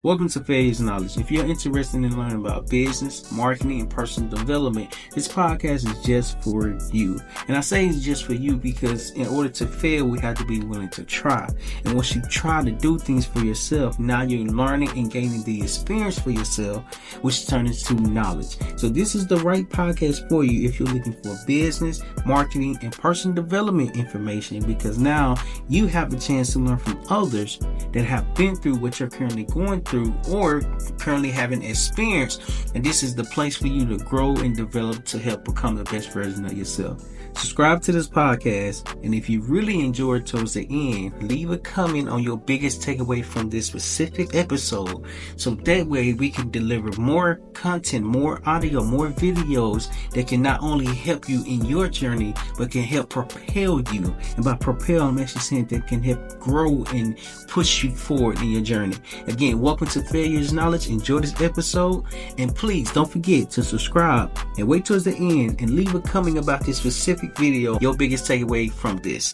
Welcome to Failure's Knowledge. If you're interested in learning about business, marketing, and personal development, this podcast is just for you. And I say it's just for you because in order to fail, we have to be willing to try. And once you try to do things for yourself, now you're learning and gaining the experience for yourself, which turns into knowledge. So this is the right podcast for you if you're looking for business, marketing, and personal development information, because now you have the chance to learn from others that have been through what you're currently going through or currently having experience, and this is the place for you to grow and develop to help become the best version of yourself. Subscribe to this podcast, and if you really enjoyed towards the end, leave a comment on your biggest takeaway from this specific episode, so that way we can deliver more content, more audio, more videos that can not only help you in your journey, but can help propel you. And by propel, I'm actually saying that can help grow and push you forward in your journey. Again, welcome to Failure's Knowledge. Enjoy this episode, and please don't forget to subscribe and wait towards the end and leave a comment about this specific video, your biggest takeaway from this.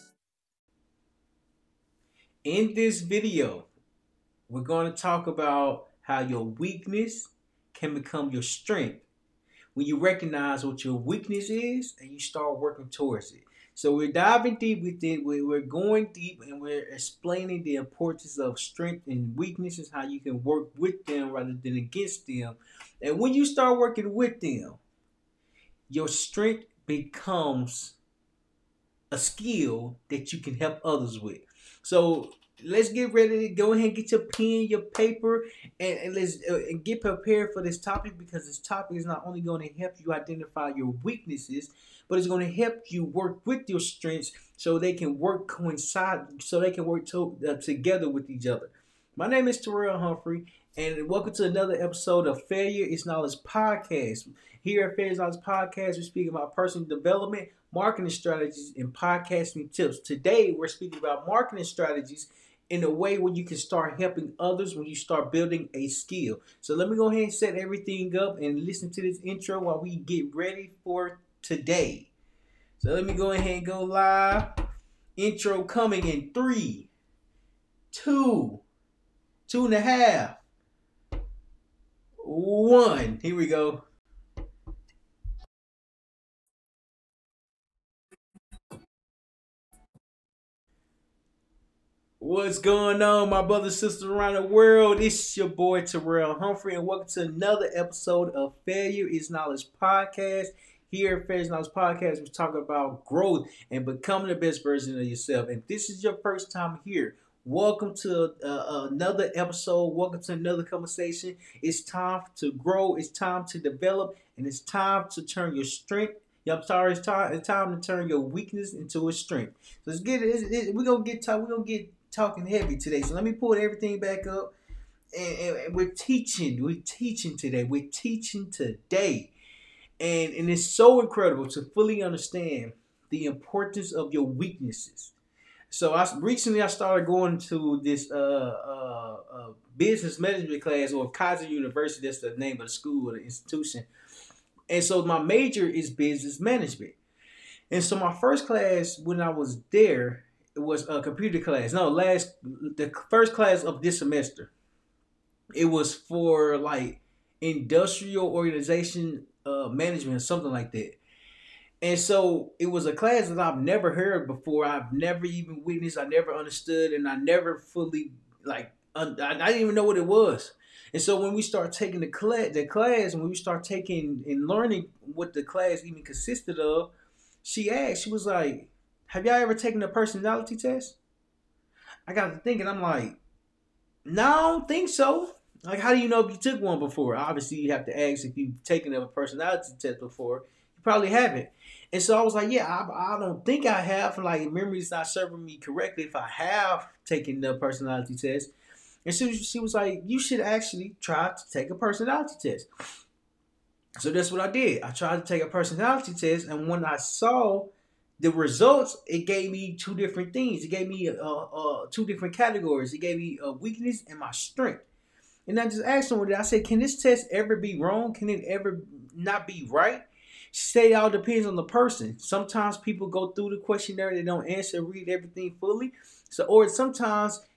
In this video, we're going to talk about how your weakness can become your strength when you recognize what your weakness is and you start working towards it. So we're diving deep with it. We're going deep and we're explaining the importance of strength and weaknesses, how you can work with them rather than against them. And when you start working with them, your strength becomes a skill that you can help others with. So let's get ready to go ahead and get your pen, your paper, and let's get prepared for this topic, because this topic is not only going to help you identify your weaknesses, but it's going to help you work with your strengths so they can work together with each other. My name is Terrell Humphrey, and welcome to another episode of Failure is Knowledge Podcast. Here at Failure is Knowledge Podcast, we speak about personal development, marketing strategies, and podcasting tips. Today, we're speaking about marketing strategies in a way where you can start helping others when you start building a skill. So let me go ahead and set everything up and listen to this intro while we get ready for today. So let me go ahead and go live. Intro coming in 3, 2, 2.5, 1. Here we go. What's going on, my brothers and sisters around the world? It's your boy Terrell Humphrey, and welcome to another episode of Failure is Knowledge Podcast. Here at Failure is Knowledge Podcast, we talk about growth and becoming the best version of yourself. And if this is your first time here, welcome to another episode. Welcome to another conversation. It's time to grow. It's time to develop, and it's time to turn your strength. It's time to turn your weakness into a strength. So let's get it. We're gonna get talking heavy today. So let me pull everything back up. And we're teaching. We're teaching today. And it's so incredible to fully understand the importance of your weaknesses. So recently I started going to this business management class, or Kaiser University. That's the name of the school or the institution. And so my major is business management. And so my first class when I was there, it was a computer class. The first class of this semester. It was for like industrial organization management or something like that. And so it was a class that I've never heard before. I've never even witnessed. I never understood, and I never fully I didn't even know what it was. And so when we start taking the class, and when we start taking and learning what the class even consisted of, she was like, "Have y'all ever taken a personality test?" I got to thinking, I'm like, "No, I don't think so." Like, how do you know if you took one before? Obviously, you have to ask if you've taken a personality test before. You probably haven't. And so I was like, yeah, I don't think I have. Like, memory's not serving me correctly if I have taken the personality test. And so she was like, you should actually try to take a personality test. So that's what I did. I tried to take a personality test, and when I saw the results, it gave me two different things. It gave me two different categories. It gave me a weakness and my strength. And I just asked her, I said, can this test ever be wrong? Can it ever not be right? She said it all depends on the person. Sometimes people go through the questionnaire, they don't answer, read everything fully. Or sometimes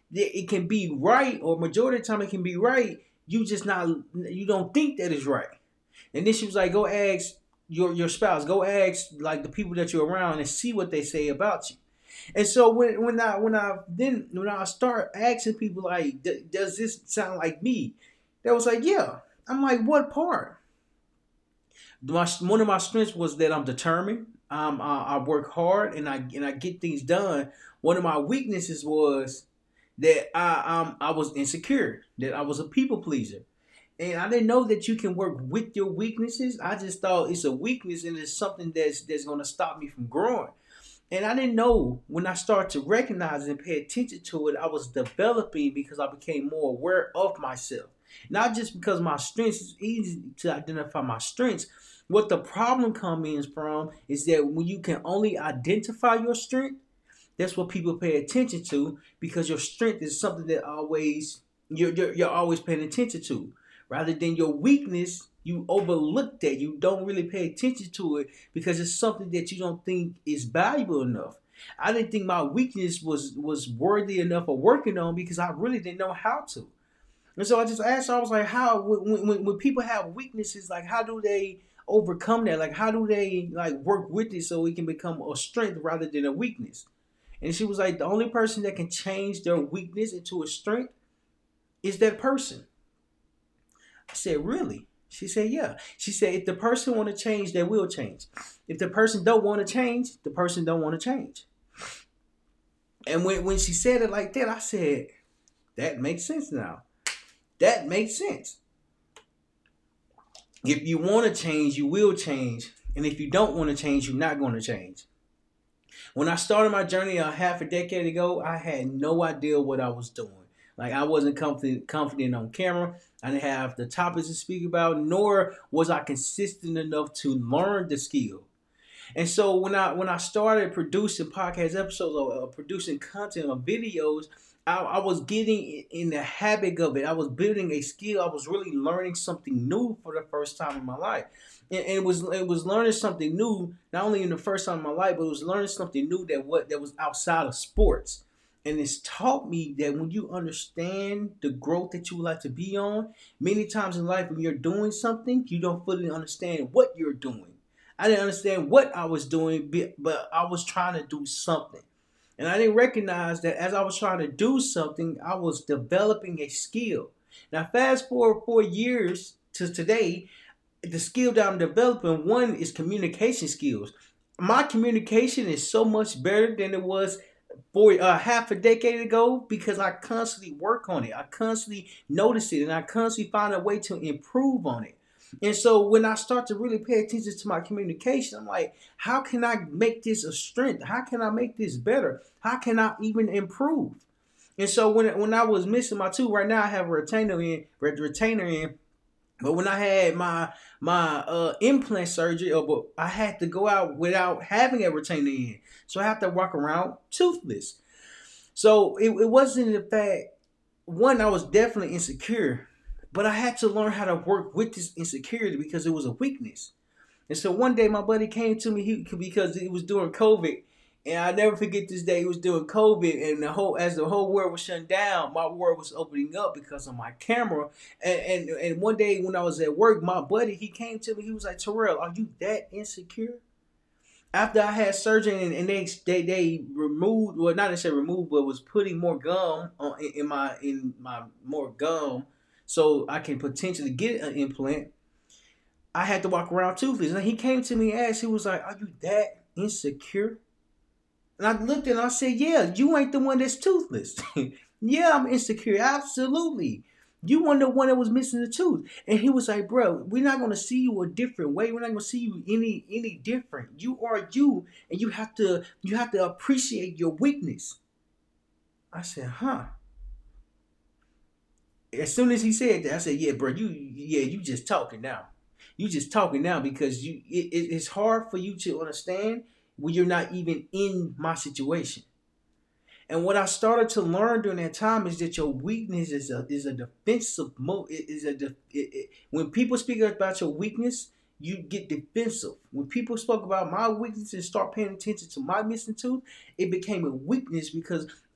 it can be right, or majority of the time it can be right. You don't think that is right. And then she was like, go ask your spouse, go ask like the people that you're around and see what they say about you. And so when I start asking people like, does this sound like me? They was like, yeah. I'm like, what part? One of my strengths was that I'm determined. I work hard and I get things done. One of my weaknesses was that I was insecure, that I was a people pleaser. And I didn't know that you can work with your weaknesses. I just thought it's a weakness and it's something that's gonna stop me from growing. And I didn't know when I started to recognize and pay attention to it, I was developing because I became more aware of myself. Not just because my strengths, it's easy to identify my strengths. What the problem comes from is that when you can only identify your strength, that's what people pay attention to, because your strength is something that always you're always paying attention to. Rather than your weakness, you overlook that. You don't really pay attention to it because it's something that you don't think is valuable enough. I didn't think my weakness was worthy enough of working on because I really didn't know how to. And so I just asked her, I was like, how, when people have weaknesses, like, how do they overcome that? Like, how do they, like, work with it so it can become a strength rather than a weakness? And she was like, the only person that can change their weakness into a strength is that person. I said, really? She said, yeah. She said, if the person want to change, they will change. If the person don't want to change, the person don't want to change. And when she said it like that, I said, that makes sense now. That makes sense. If you want to change, you will change. And if you don't want to change, you're not going to change. When I started my journey a half a decade ago, I had no idea what I was doing. Like, I wasn't confident on camera. I didn't have the topics to speak about, nor was I consistent enough to learn the skill. And so when I started producing podcast episodes or producing content or videos, I was getting in the habit of it. I was building a skill. I was really learning something new for the first time in my life. And it was learning something new, not only in the first time in my life, but it was learning something new that was outside of sports. And it's taught me that when you understand the growth that you would like to be on, many times in life when you're doing something, you don't fully understand what you're doing. I didn't understand what I was doing, but I was trying to do something. And I didn't recognize that as I was trying to do something, I was developing a skill. Now, fast forward 4 years to today, the skill that I'm developing, one is communication skills. My communication is so much better than it was for half a decade ago because I constantly work on it. I constantly notice it and I constantly find a way to improve on it. And so when I start to really pay attention to my communication, I'm like, how can I make this a strength? How can I make this better? How can I even improve? And so when I was missing my tooth, right now I have a retainer in. But when I had my implant surgery, but I had to go out without having a retainer in, so I have to walk around toothless. So it wasn't the fact. One, I was definitely insecure, but I had to learn how to work with this insecurity because it was a weakness. And so one day my buddy came to me because it was during COVID. And I never forget this day. It was during COVID, and as the whole world was shutting down, my world was opening up because of my camera. And one day when I was at work, my buddy, he came to me. He was like, "Terrell, are you that insecure?" After I had surgery and they removed, well, not necessarily removed, but was putting more gum in my more gum so I can potentially get an implant. I had to walk around toothless. And he came to me and asked, he was like, "Are you that insecure?" And I looked at him and I said, "Yeah, you ain't the one that's toothless." "Yeah, I'm insecure. Absolutely. You weren't the one that was missing the tooth." And he was like, "Bro, we're not gonna see you a different way. We're not gonna see you any different. You are you, and you have to appreciate your weakness." I said, "Huh." As soon as he said that, I said, "Yeah, bro, you just talking now. You just talking now because it's hard for you to understand when you're not even in my situation." And what I started to learn during that time is that your weakness is a defensive move. When people speak about your weakness, you get defensive. When people spoke about my weakness and start paying attention to my missing tooth, it became a weakness because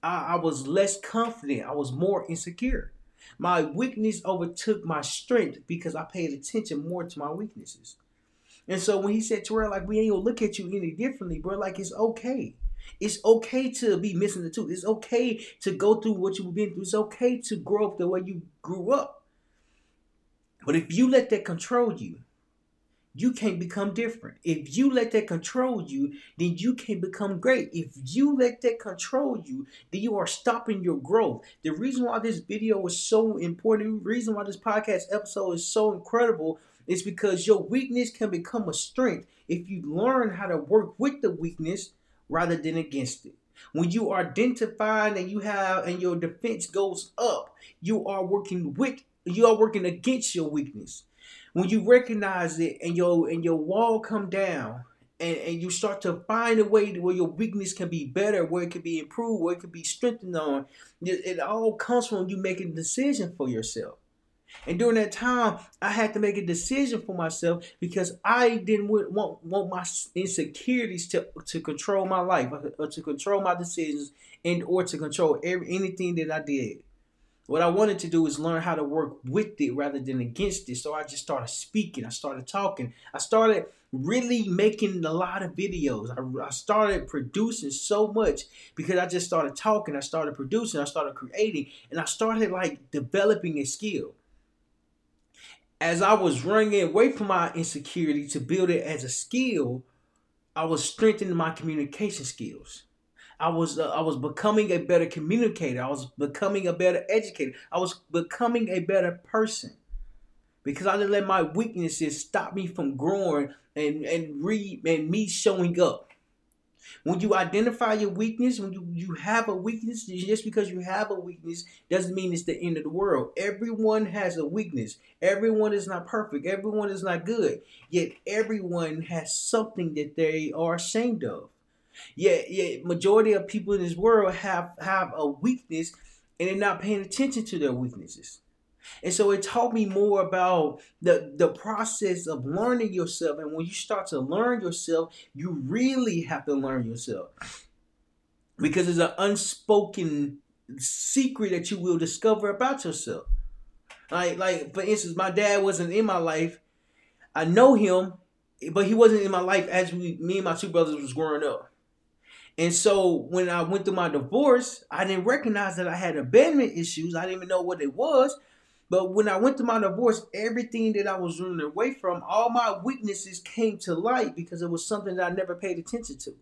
I was less confident. I was more insecure. My weakness overtook my strength because I paid attention more to my weaknesses. And so when he said, Terrell, like, we ain't gonna look at you any differently, bro, like, it's okay. It's okay to be missing the tooth. It's okay to go through what you've been through. It's okay to grow up the way you grew up. But if you let that control you, you can't become different. If you let that control you, then you can become great. If you let that control you, then you are stopping your growth. The reason why this video is so important, the reason why this podcast episode is so incredible, is because your weakness can become a strength if you learn how to work with the weakness rather than against it. When you identify and your defense goes up, you are working against your weakness. When you recognize it and your wall come down, and you start to find a way where your weakness can be better, where it can be improved, where it can be strengthened on, it all comes from you making a decision for yourself. And during that time, I had to make a decision for myself because I didn't want my insecurities to control my life, or to control my decisions, or to control anything that I did. What I wanted to do is learn how to work with it rather than against it. So I just started speaking. I started talking. I started really making a lot of videos. I started producing so much because I just started talking. I started producing. I started creating. And I started like developing a skill. As I was running away from my insecurity to build it as a skill, I was strengthening my communication skills. I was becoming a better communicator. I was becoming a better educator. I was becoming a better person because I didn't let my weaknesses stop me from growing and me showing up. When you identify your weakness, when you have a weakness, just because you have a weakness doesn't mean it's the end of the world. Everyone has a weakness. Everyone is not perfect. Everyone is not good. Yet everyone has something that they are ashamed of. Yeah, majority of people in this world have a weakness and they're not paying attention to their weaknesses. And so it taught me more about the process of learning yourself. And when you start to learn yourself, you really have to learn yourself. Because it's an unspoken secret that you will discover about yourself. Like for instance, my dad wasn't in my life. I know him, but he wasn't in my life as me and my two brothers was growing up. And so when I went through my divorce, I didn't recognize that I had abandonment issues. I didn't even know what it was. But when I went through my divorce, everything that I was running away from, all my weaknesses came to light because it was something that I never paid attention to.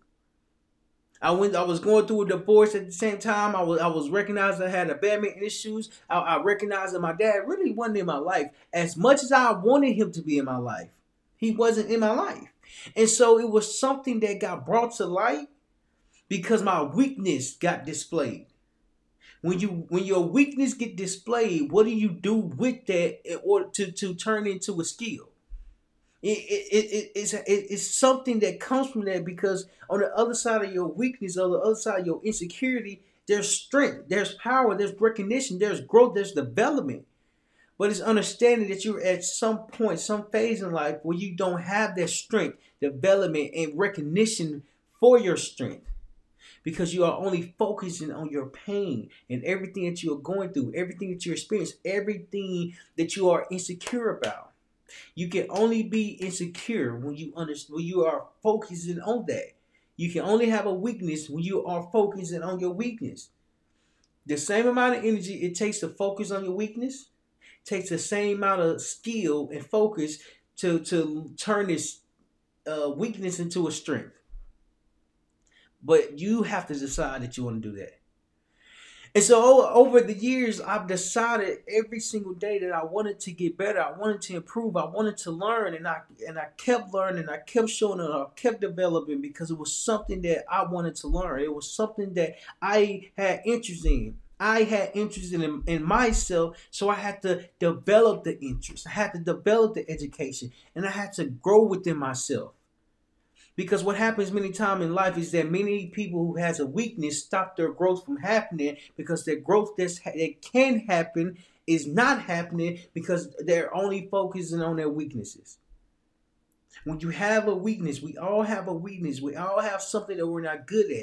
I was going through a divorce at the same time. I was recognizing I had abandonment issues. I recognized that my dad really wasn't in my life. As much as I wanted him to be in my life, he wasn't in my life. And so it was something that got brought to light because my weakness got displayed. When your weakness get displayed, what do you do with that in order to turn into a skill? It's something that comes from that because on the other side of your weakness, on the other side of your insecurity, there's strength, there's power, there's recognition, there's growth, there's development. But it's understanding that you're at some point, some phase in life where you don't have that strength, development, and recognition for your strength. Because you are only focusing on your pain and everything that you are going through, everything that you experience, everything that you are insecure about. You can only be insecure when you are focusing on that. You can only have a weakness when you are focusing on your weakness. The same amount of energy it takes to focus on your weakness takes the same amount of skill and focus to turn this weakness into a strength. But you have to decide that you want to do that. And so over the years, I've decided every single day that I wanted to get better. I wanted to improve. I wanted to learn. And I kept learning. I kept showing it. I kept developing because it was something that I wanted to learn. It was something that I had interest in. I had interest in myself. So I had to develop the interest. I had to develop the education. And I had to grow within myself. Because what happens many times in life is that many people who has a weakness stop their growth from happening because their growth that can happen is not happening because they're only focusing on their weaknesses. When you have a weakness, we all have a weakness. We all have something that we're not good at.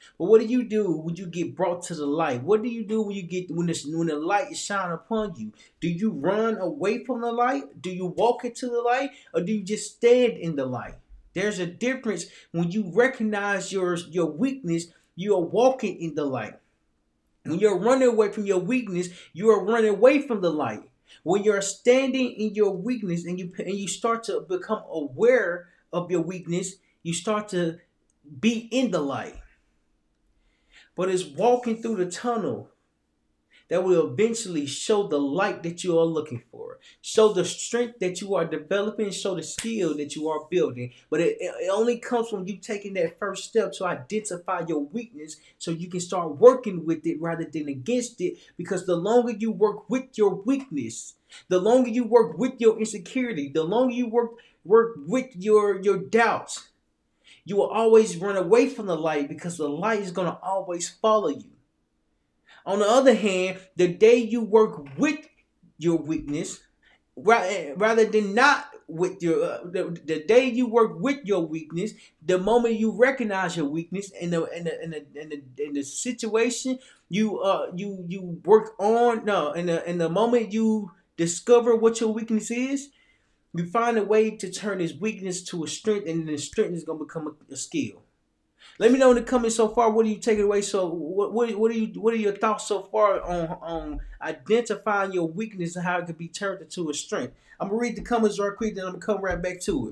But what do you do when you get brought to the light? What do you do when you get when the light is shining upon you? Do you run away from the light? Do you walk into the light, or do you just stand in the light? There's a difference when you recognize your weakness. You are walking in the light. When you're running away from your weakness, you are running away from the light. When you're standing in your weakness and you start to become aware of your weakness, you start to be in the light. But it's walking through the tunnel that will eventually show the light that you are looking for, show the strength that you are developing, show the skill that you are building. But it only comes from you taking that first step to identify your weakness so you can start working with it rather than against it. Because the longer you work with your weakness, the longer you work with your insecurity, the longer you work with your doubts, you will always run away from the light because the light is going to always follow you. On the other hand, the day you work with your weakness, rather than not with your, the day you work with your weakness, the moment you recognize your weakness in the situation you work on, no, in the moment you discover what your weakness is, you find a way to turn this weakness to a strength, and then the strength is going to become a skill. Let me know in the comments so far. What do you take away? So, what are your thoughts so far on identifying your weakness and how it can be turned into a strength? I'm gonna read the comments right quick, then I'm gonna come right back to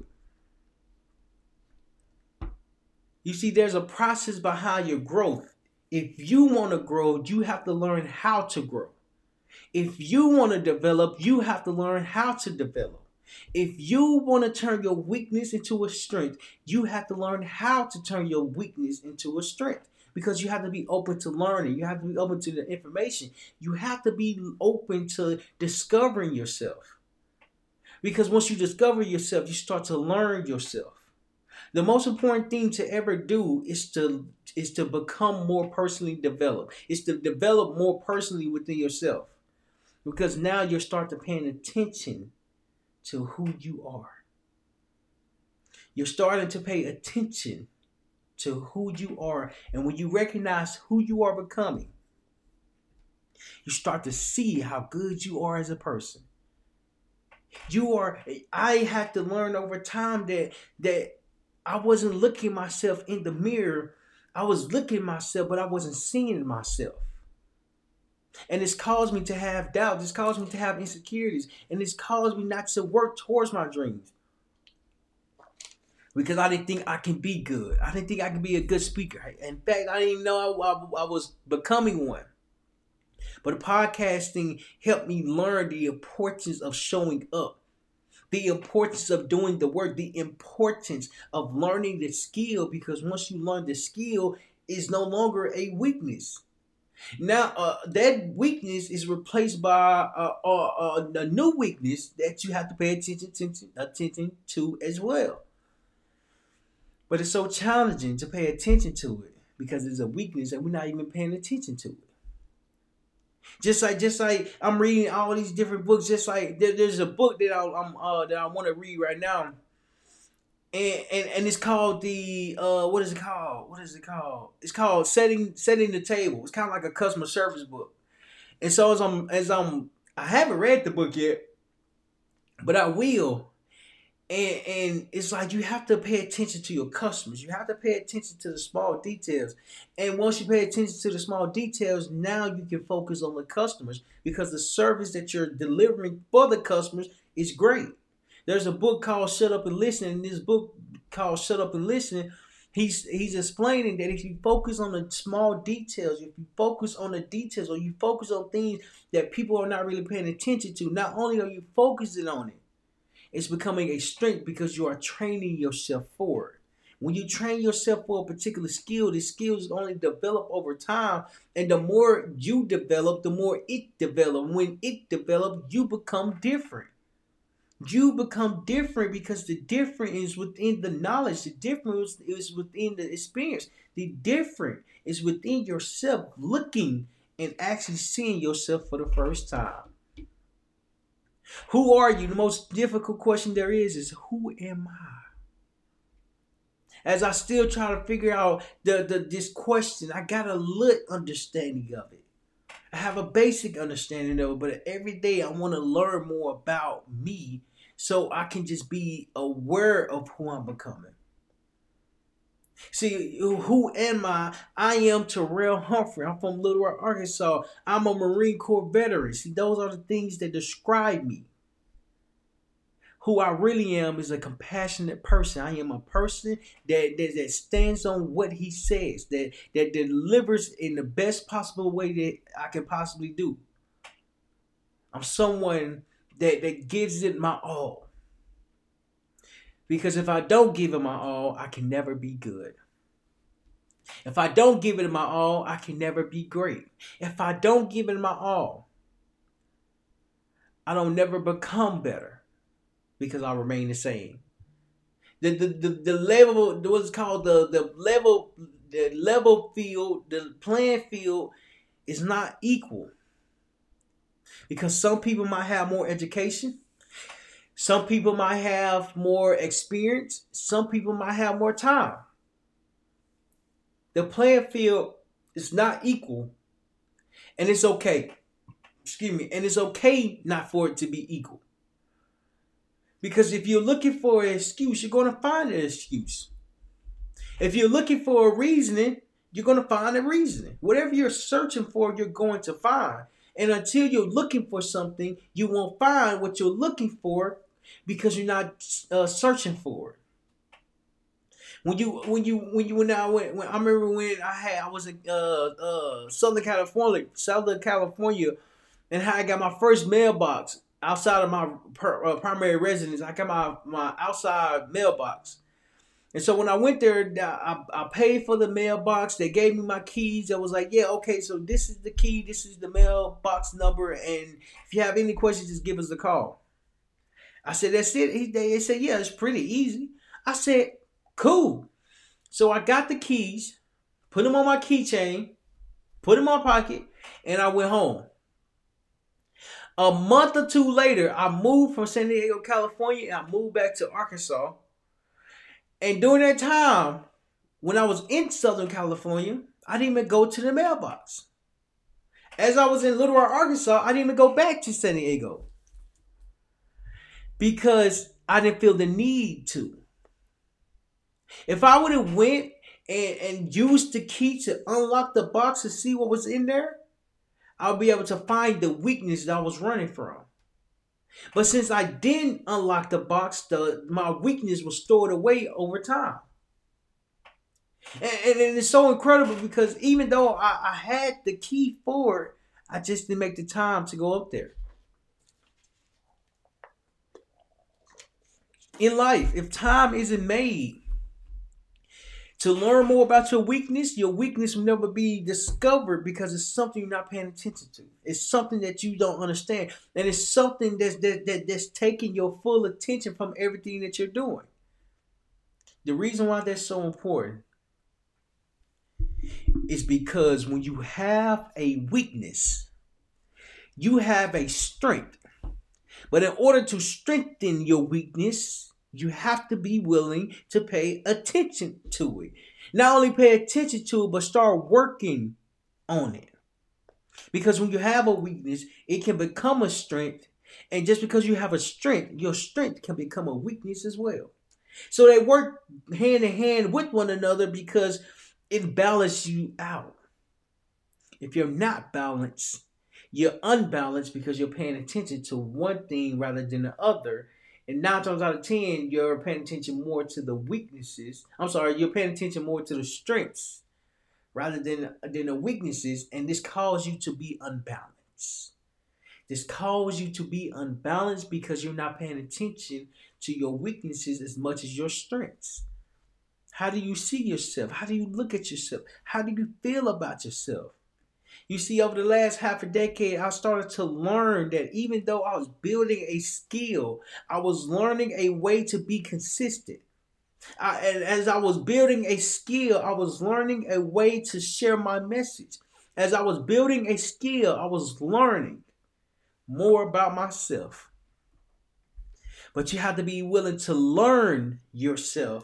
it. You see, there's a process behind your growth. If you want to grow, you have to learn how to grow. If you want to develop, you have to learn how to develop. If you want to turn your weakness into a strength, you have to learn how to turn your weakness into a strength. Because you have to be open to learning. You have to be open to the information. You have to be open to discovering yourself. Because once you discover yourself, you start to learn yourself. The most important thing to ever do is to become more personally developed. It's to develop more personally within yourself. Because now you're starting to paying attention to who you are. You're starting to pay attention to who you are. And when you recognize who you are becoming, you start to see how good you are as a person. I had to learn over time that I wasn't looking myself in the mirror. I was looking at myself, but I wasn't seeing myself. And it's caused me to have doubts. It's caused me to have insecurities. And it's caused me not to work towards my dreams. Because I didn't think I can be good. I didn't think I could be a good speaker. In fact, I didn't even know I was becoming one. But podcasting helped me learn the importance of showing up. The importance of doing the work. The importance of learning the skill. Because once you learn the skill, it's no longer a weakness. Now, that weakness is replaced by a new weakness that you have to pay attention to as well. But it's so challenging to pay attention to it because it's a weakness and we're not even paying attention to it. Just like I'm reading all these different books. Just like there's a book that I want to read right now. And it's called the what is it called? It's called setting the table. It's kind of like a customer service book. And so I haven't read the book yet, but I will. And it's like you have to pay attention to your customers. You have to pay attention to the small details. And once you pay attention to the small details, now you can focus on the customers because the service that you're delivering for the customers is great. There's a book called Shut Up and Listen. In this book called Shut Up and Listen, he's explaining that if you focus on the small details, if you focus on the details or you focus on things that people are not really paying attention to, not only are you focusing on it, it's becoming a strength because you are training yourself for it. When you train yourself for a particular skill, the skills only develop over time. And the more you develop, the more it develops. When it develops, you become different. You become different because the difference is within the knowledge. The difference is within the experience. The difference is within yourself looking and actually seeing yourself for the first time. Who are you? The most difficult question there is who am I? As I still try to figure out this question, I got a little understanding of it. I have a basic understanding of it, but every day I want to learn more about me so I can just be aware of who I'm becoming. See, who am I? I am Terrell Humphrey. I'm from Little Rock, Arkansas. I'm a Marine Corps veteran. See, those are the things that describe me. Who I really am is a compassionate person. I am a person that stands on what he says, that delivers in the best possible way that I can possibly do. I'm someone that gives it my all. Because if I don't give it my all, I can never be good. If I don't give it my all, I can never be great. If I don't give it my all, I don't never become better because I remain the same. The level, what's called the level field, the playing field is not equal. Because some people might have more education. Some people might have more experience. Some people might have more time. The playing field is not equal. And it's okay. Excuse me. And it's okay not for it to be equal. Because if you're looking for an excuse, you're going to find an excuse. If you're looking for a reasoning, you're going to find a reasoning. Whatever you're searching for, you're going to find. And until you're looking for something, you won't find what you're looking for because you're not searching for it. When I remember when I was in Southern California, and how I got my first mailbox outside of my primary residence. I got my outside mailbox. And so when I went there, I paid for the mailbox. They gave me my keys. I was like, yeah, okay, so this is the key. This is the mailbox number. And if you have any questions, just give us a call. I said, that's it? They said, yeah, it's pretty easy. I said, cool. So I got the keys, put them on my keychain, put them in my pocket, and I went home. A month or two later, I moved from San Diego, California, and I moved back to Arkansas. And during that time, when I was in Southern California, I didn't even go to the mailbox. As I was in Little Rock, Arkansas, I didn't even go back to San Diego. Because I didn't feel the need to. If I would have went and used the key to unlock the box to see what was in there, I'll be able to find the weakness that I was running from. But since I didn't unlock the box, my weakness was stored away over time. And it's so incredible because even though I had the key for it, I just didn't make the time to go up there. In life, if time isn't made to learn more about your weakness will never be discovered because it's something you're not paying attention to. It's something that you don't understand. And it's something that's taking your full attention from everything that you're doing. The reason why that's so important is because when you have a weakness, you have a strength. But in order to strengthen your weakness, you have to be willing to pay attention to it. Not only pay attention to it, but start working on it. Because when you have a weakness, it can become a strength. And just because you have a strength, your strength can become a weakness as well. So they work hand in hand with one another because it balances you out. If you're not balanced, you're unbalanced because you're paying attention to one thing rather than the other. And 9 times out of 10, you're paying attention more to the weaknesses. You're paying attention more to the strengths rather than the weaknesses. And this causes you to be unbalanced. This causes you to be unbalanced because you're not paying attention to your weaknesses as much as your strengths. How do you see yourself? How do you look at yourself? How do you feel about yourself? You see, over the last half a decade, I started to learn that even though I was building a skill, I was learning a way to be consistent. And as I was building a skill, I was learning a way to share my message. As I was building a skill, I was learning more about myself. But you have to be willing to learn yourself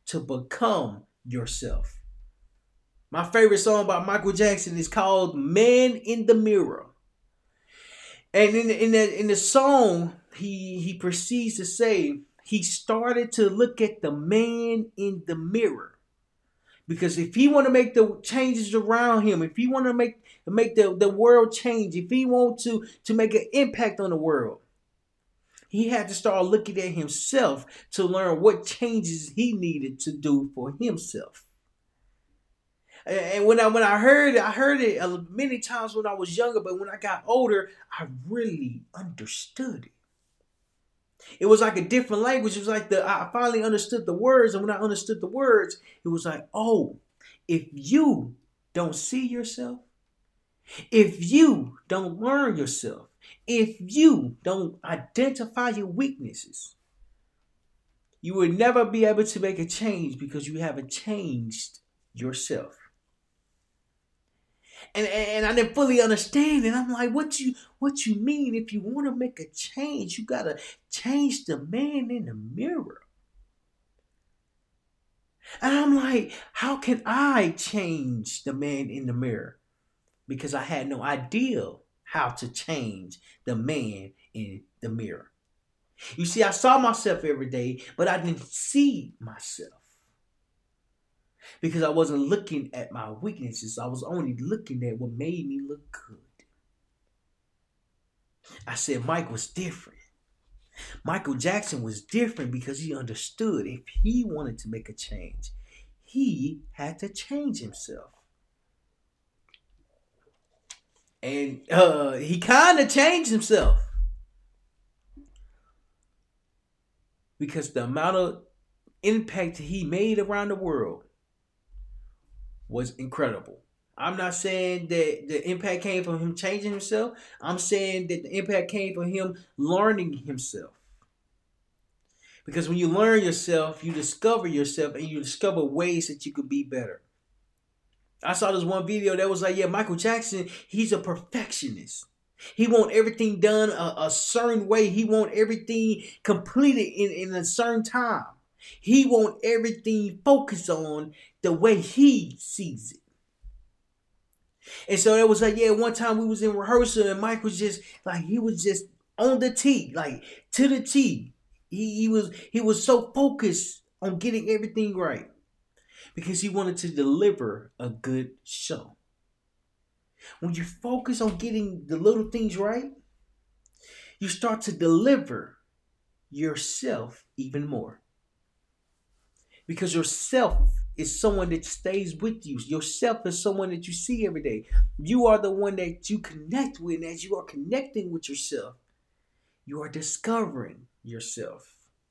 to become yourself. My favorite song by Michael Jackson is called "Man in the Mirror." And in the song, he proceeds to say he started to look at the man in the mirror. Because if he want to make the changes around him, if he want to make the world change, if he want to make an impact on the world, he had to start looking at himself to learn what changes he needed to do for himself. And when I heard it many times when I was younger, but when I got older, I really understood it. It was like a different language. It was like I finally understood the words, and when I understood the words, it was like, oh, if you don't see yourself, if you don't learn yourself, if you don't identify your weaknesses, you will never be able to make a change because you haven't changed yourself. And I didn't fully understand it. I'm like, what you mean? If you want to make a change, you gotta change the man in the mirror. And I'm like, how can I change the man in the mirror? Because I had no idea how to change the man in the mirror. You see, I saw myself every day, but I didn't see myself. Because I wasn't looking at my weaknesses. I was only looking at what made me look good. I said Mike was different. Michael Jackson was different because he understood if he wanted to make a change, he had to change himself. And he kind of changed himself. Because the amount of impact he made around the world was incredible. I'm not saying that the impact came from him changing himself. I'm saying that the impact came from him learning himself. Because when you learn yourself, you discover yourself and you discover ways that you could be better. I saw this one video that was like, yeah, Michael Jackson, he's a perfectionist. He want everything done a certain way. He want everything completed in a certain time. He want everything focused on the way he sees it. And so it was like, yeah, one time we was in rehearsal and Mike was just like, he was just on the T, like to the T. He was so focused on getting everything right because he wanted to deliver a good show. When you focus on getting the little things right, you start to deliver yourself even more. Because yourself is someone that stays with you. Yourself is someone that you see every day. You are the one that you connect with. And as you are connecting with yourself, you are discovering yourself.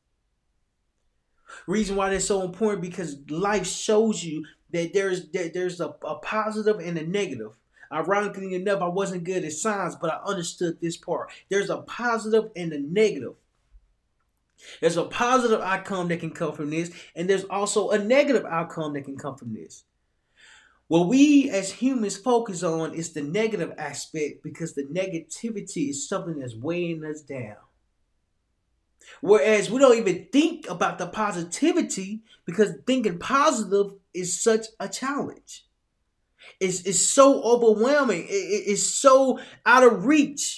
Reason why that's so important, because life shows you that there's a positive and a negative. Ironically enough, I wasn't good at science, but I understood this part. There's a positive and a negative. There's a positive outcome that can come from this, and there's also a negative outcome that can come from this. What we as humans focus on is the negative aspect because the negativity is something that's weighing us down. Whereas we don't even think about the positivity because thinking positive is such a challenge. It's so overwhelming. It's so out of reach.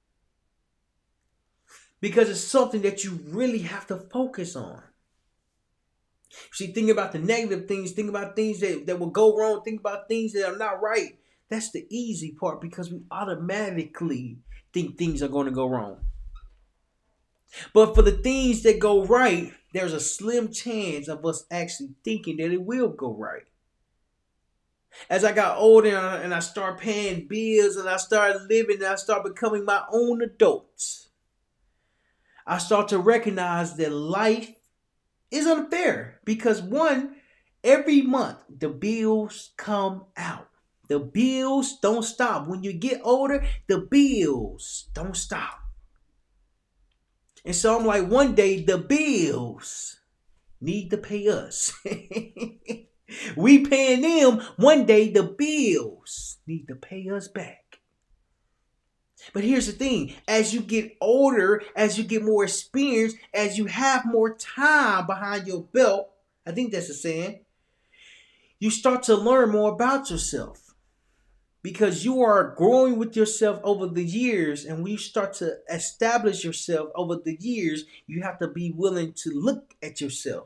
Because it's something that you really have to focus on. See, think about the negative things. Think about things that will go wrong. Think about things that are not right. That's the easy part because we automatically think things are going to go wrong. But for the things that go right, there's a slim chance of us actually thinking that it will go right. As I got older and I started paying bills and I started living and I started becoming my own adult, I start to recognize that life is unfair because one, every month the bills come out. The bills don't stop. When you get older, the bills don't stop. And so I'm like, one day the bills need to pay us. We paying them. One day the bills need to pay us back. But here's the thing. As you get older, as you get more experience, as you have more time behind your belt, I think that's a saying. You start to learn more about yourself because you are growing with yourself over the years. And when you start to establish yourself over the years, you have to be willing to look at yourself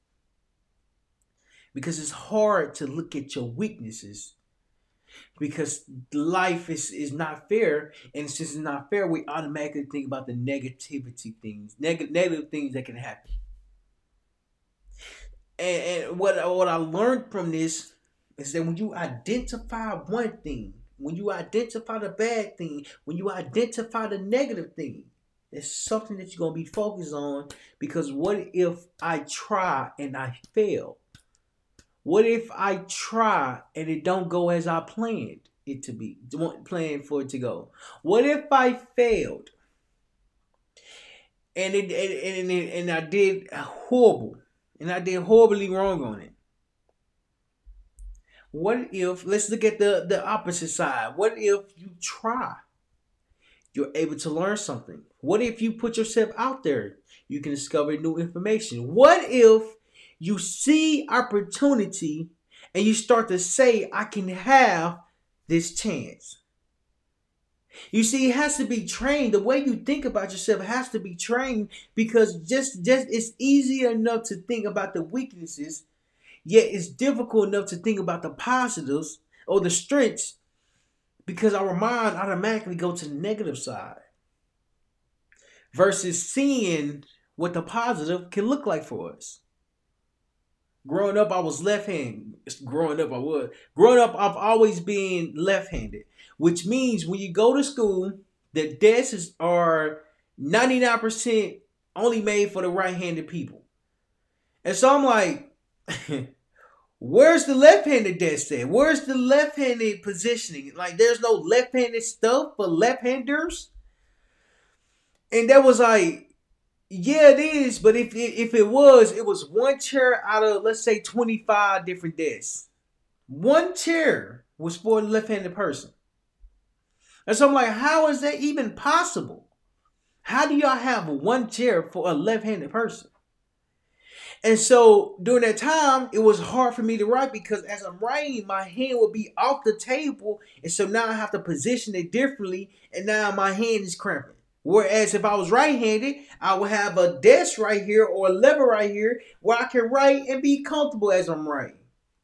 because it's hard to look at your weaknesses because life is not fair, and since it's not fair, we automatically think about the negativity things, negative things that can happen. And what I learned from this is that when you identify one thing, when you identify the bad thing, when you identify the negative thing, it's something that you're gonna be focused on. Because what if I try and I fail? What if I try and it don't go as I planned it to be, planned for it to go? What if I failed and I did horrible, and I did horribly wrong on it? What if, let's look at the opposite side. What if you try? You're able to learn something. What if you put yourself out there? You can discover new information. What if you see opportunity and you start to say, I can have this chance? You see, it has to be trained. The way you think about yourself has to be trained, because just it's easy enough to think about the weaknesses, yet it's difficult enough to think about the positives or the strengths, because our mind automatically go to the negative side versus seeing what the positive can look like for us. Growing up, I was left-handed. Growing up, I've always been left-handed, which means when you go to school, the desks are 99% only made for the right-handed people. And so I'm like, where's the left-handed desk at? Where's the left-handed positioning? Like, there's no left-handed stuff for left-handers. And that was like, yeah, it is. But if it was one chair out of, let's say, 25 different desks. One chair was for a left-handed person. And so I'm like, how is that even possible? How do y'all have one chair for a left-handed person? And so during that time, it was hard for me to write, because as I'm writing, my hand would be off the table. And so now I have to position it differently. And now my hand is cramping. Whereas if I was right-handed, I would have a desk right here or a lever right here where I can write and be comfortable as I'm writing.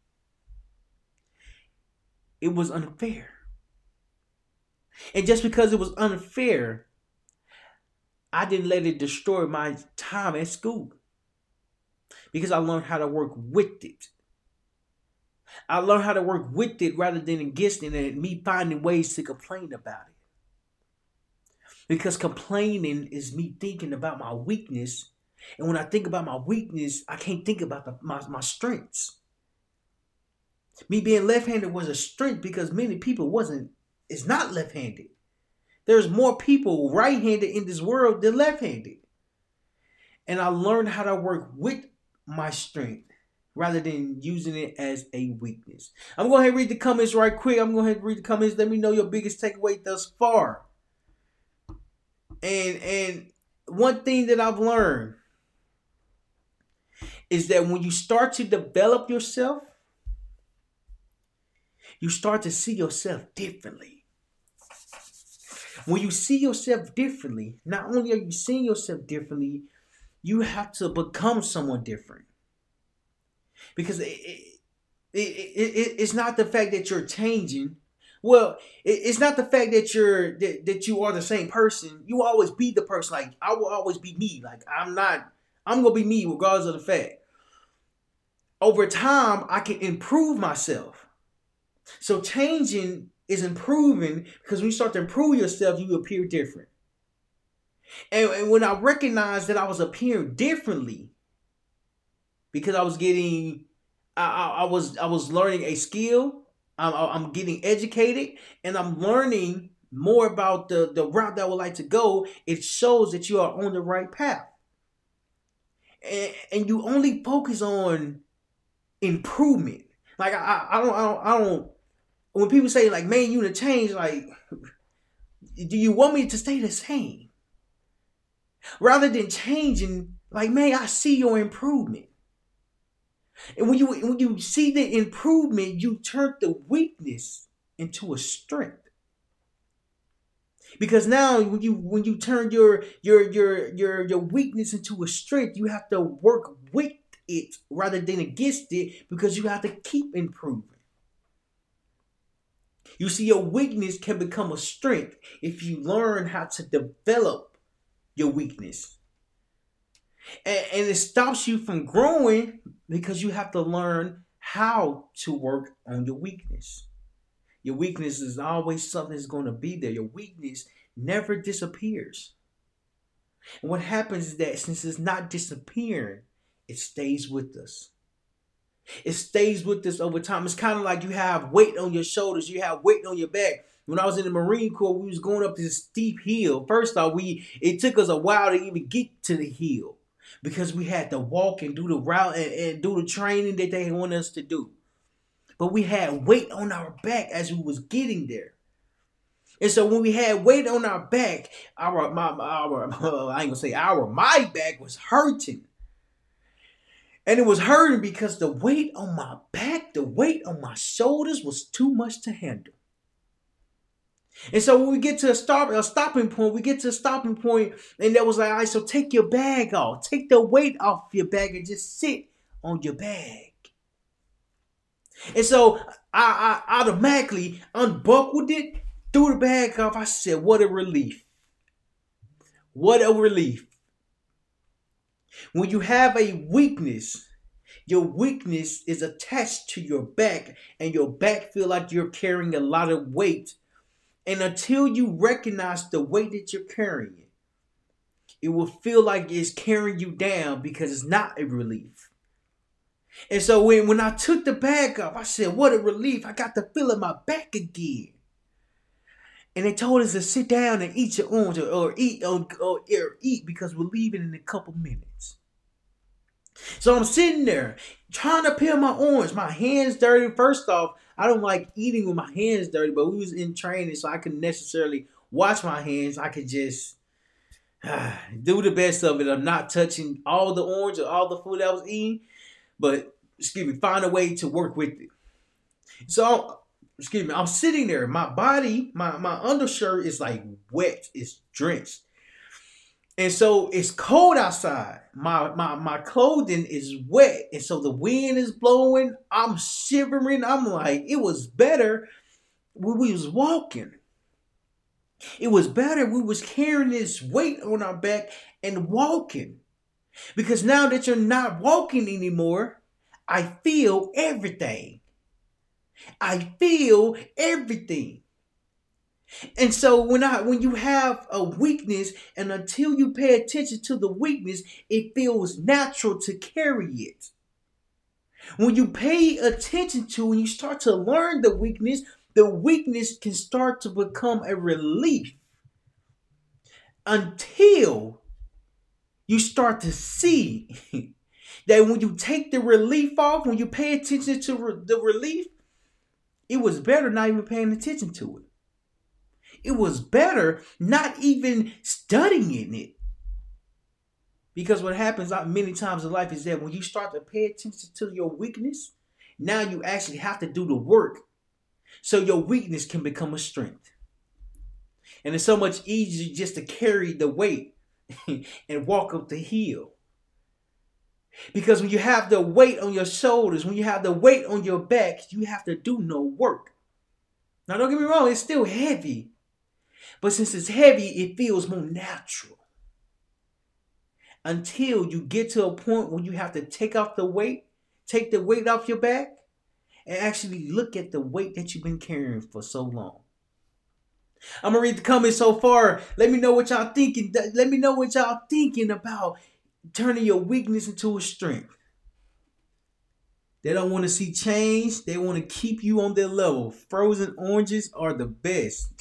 It was unfair. And just because it was unfair, I didn't let it destroy my time at school, because I learned how to work with it. I learned how to work with it rather than against it, and me finding ways to complain about it. Because complaining is me thinking about my weakness. And when I think about my weakness, I can't think about my strengths. Me being left-handed was a strength because many people it's not left-handed. There's more people right-handed in this world than left-handed. And I learned how to work with my strength rather than using it as a weakness. I'm going to read the comments right quick. Let me know your biggest takeaway thus far. And one thing that I've learned is that when you start to develop yourself, you start to see yourself differently. When you see yourself differently, not only are you seeing yourself differently, you have to become someone different. Because it's not the fact that you're changing. Well, it's not the fact that you are the same person. You will always be the person. Like, I will always be me. Like, I'm going to be me regardless of the fact. Over time, I can improve myself. So changing is improving, because when you start to improve yourself, you appear different. And when I recognized that I was appearing differently, because I was getting, I was learning a skill. I'm getting educated, and I'm learning more about the route that I would like to go. It shows that you are on the right path. And you only focus on improvement. Like, I don't, when people say, like, man, you need to change, like, do you want me to stay the same? Rather than changing, like, man, I see your improvement. And when you see the improvement, you turn the weakness into a strength. Because now when you turn your weakness into a strength, you have to work with it rather than against it, because you have to keep improving. You see, your weakness can become a strength if you learn how to develop your weakness. And it stops you from growing because you have to learn how to work on your weakness. Your weakness is always something that's going to be there. Your weakness never disappears. And what happens is that since it's not disappearing, it stays with us. It stays with us over time. It's kind of like you have weight on your shoulders, you have weight on your back. When I was in the Marine Corps, we was going up this steep hill. First off, it took us a while to even get to the hill because we had to walk and do the route and do the training that they wanted us to do. But we had weight on our back as we was getting there. And so when we had weight on our back, my back was hurting. And it was hurting because the weight on my back, the weight on my shoulders was too much to handle. And so when we get to a stopping point, and that was like, all right, so take your bag off. Take the weight off your bag and just sit on your bag. And so I automatically unbuckled it, threw the bag off. I said, what a relief. What a relief. When you have a weakness, your weakness is attached to your back, and your back feel like you're carrying a lot of weight. And until you recognize the weight that you're carrying, it will feel like it's carrying you down because it's not a relief. And so when I took the bag off, I said, what a relief. I got the feel in my back again. And they told us to sit down and eat your orange or eat because we're leaving in a couple minutes. So I'm sitting there trying to peel my orange. My hands dirty. First off, I don't like eating with my hands dirty, but we was in training, so I couldn't necessarily wash my hands. I could just do the best of it. I'm not touching all the orange or all the food I was eating, but find a way to work with it. So I'm sitting there. My body, my undershirt is like wet. It's drenched. And so it's cold outside. My clothing is wet. And so the wind is blowing. I'm shivering. I'm like, it was better when we was walking. It was better we was carrying this weight on our back and walking. Because now that you're not walking anymore, I feel everything. I feel everything. And so when you have a weakness, and until you pay attention to the weakness, it feels natural to carry it. When you pay attention to and you start to learn the weakness can start to become a relief until you start to see that when you take the relief off, when you pay attention to the relief, it was better not even paying attention to it. It was better not even studying it. Because what happens many times in life is that when you start to pay attention to your weakness, now you actually have to do the work so your weakness can become a strength. And it's so much easier just to carry the weight and walk up the hill. Because when you have the weight on your shoulders, when you have the weight on your back, you have to do no work. Now don't get me wrong, it's still heavy. But since it's heavy, it feels more natural. Until you get to a point where you have to take the weight off your back, and actually look at the weight that you've been carrying for so long. I'm going to read the comments so far. Let me know what y'all thinking. Let me know what y'all thinking about turning your weakness into a strength. They don't want to see change. They want to keep you on their level. Frozen oranges are the best.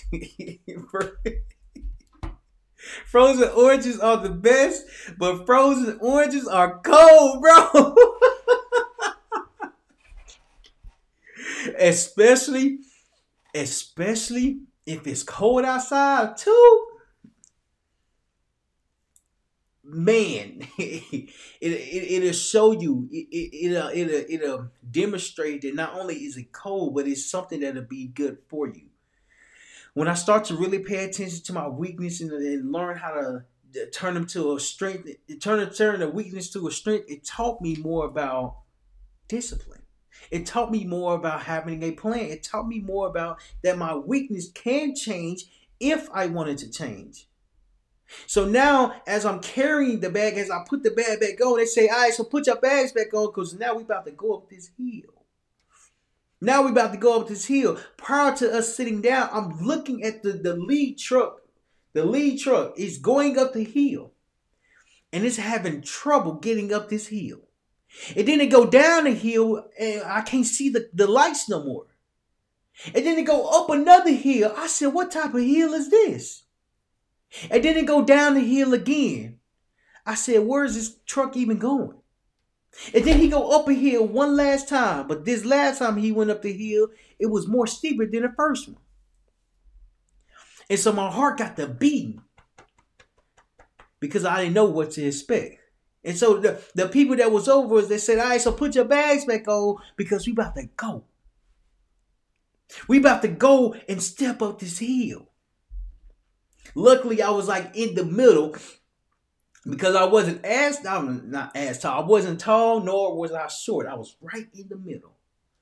Frozen oranges are the best, but frozen oranges are cold, bro. Especially if it's cold outside too. man, it'll show you, it'll demonstrate that not only is it cold, but it's something that'll be good for you. When I start to really pay attention to my weakness and learn how to turn them to a strength, turn a weakness to a strength, it taught me more about discipline. It taught me more about having a plan. It taught me more about that my weakness can change if I wanted to change. So now, as I'm carrying the bag, as I put the bag back on, they say, all right, so put your bags back on because now we about to go up this hill. Now we about to go up this hill. Prior to us sitting down, I'm looking at the lead truck. The lead truck is going up the hill. And it's having trouble getting up this hill. And then it go down the hill and I can't see the lights no more. And then it go up another hill. I said, what type of hill is this? And then it go down the hill again. I said, where is this truck even going? And then he go up a hill one last time. But this last time he went up the hill, it was more steeper than the first one. And so my heart got to beating because I didn't know what to expect. And so the people that was over us, they said, all right, so put your bags back on because we about to go. We about to go and step up this hill. Luckily, I was like in the middle because I wasn't not as tall. I wasn't tall, nor was I short. I was right in the middle.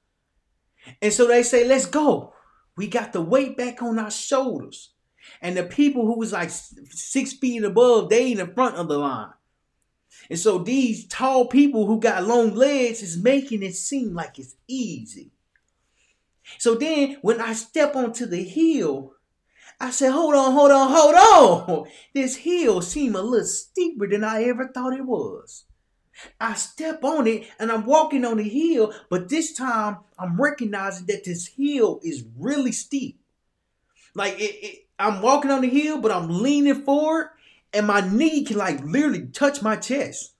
And so they say, let's go. We got the weight back on our shoulders. And the people who was like 6 feet above, they in the front of the line. And so these tall people who got long legs is making it seem like it's easy. So then when I step onto the hill, I said, hold on. This hill seemed a little steeper than I ever thought it was. I step on it and I'm walking on the hill, but this time I'm recognizing that this hill is really steep. Like I'm walking on the hill, but I'm leaning forward and my knee can like literally touch my chest.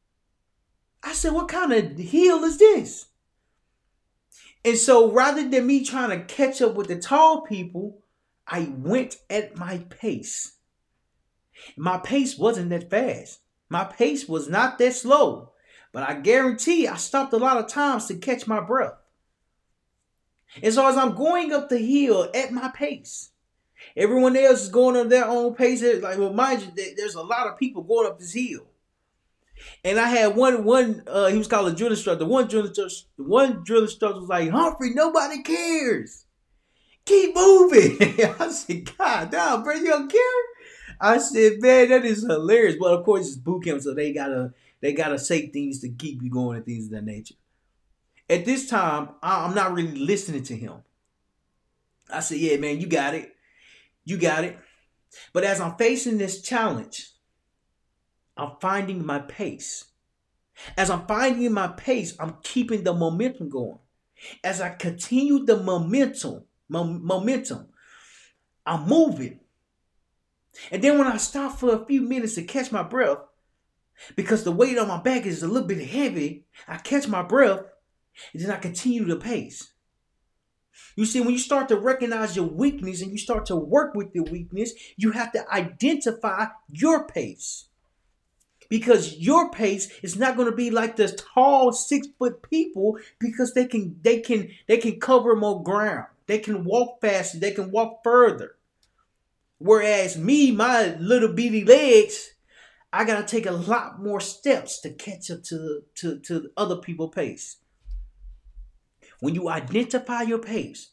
I said, what kind of hill is this? And so rather than me trying to catch up with the tall people, I went at my pace. My pace wasn't that fast. My pace was not that slow. But I guarantee I stopped a lot of times to catch my breath. And so as I'm going up the hill at my pace, everyone else is going on their own pace. Like, well, mind you, there's a lot of people going up this hill. And I had one he was called a drill instructor. One drill instructor was like, Humphrey, nobody cares. Keep moving. I said, God damn, bro, you don't care? I said, man, that is hilarious. But of course, it's boot camp, so they gotta say things to keep you going and things of that nature. At this time, I'm not really listening to him. I said, yeah, man, you got it. You got it. But as I'm facing this challenge, I'm finding my pace. As I'm finding my pace, I'm keeping the momentum going. As I continue the momentum, I'm moving. And then when I stop for a few minutes to catch my breath, because the weight on my back is a little bit heavy, I catch my breath, and then I continue the pace. You see, when you start to recognize your weakness and you start to work with your weakness, you have to identify your pace. Because your pace is not going to be like the tall 6-foot people because they can cover more ground. They can walk faster. They can walk further. Whereas me, my little bitty legs, I got to take a lot more steps to catch up to other people's pace. When you identify your pace,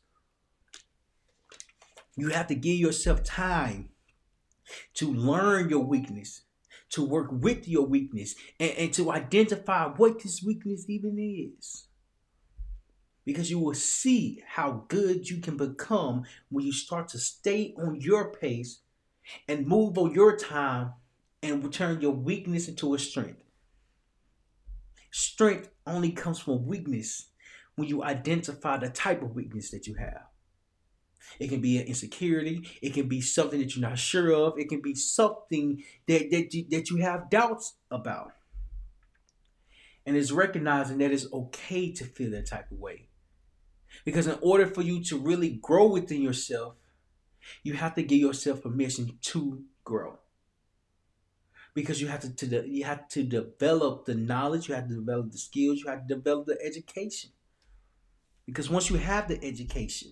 you have to give yourself time to learn your weakness, to work with your weakness, and to identify what this weakness even is. Because you will see how good you can become when you start to stay on your pace and move on your time and turn your weakness into a strength. Strength only comes from weakness when you identify the type of weakness that you have. It can be an insecurity. It can be something that you're not sure of. It can be something that you have doubts about. And it's recognizing that it's okay to feel that type of way. Because in order for you to really grow within yourself, you have to give yourself permission to grow. because you have to develop the knowledge, you have to develop the skills, you have to develop the education. Because once you have the education,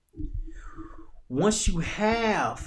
once you have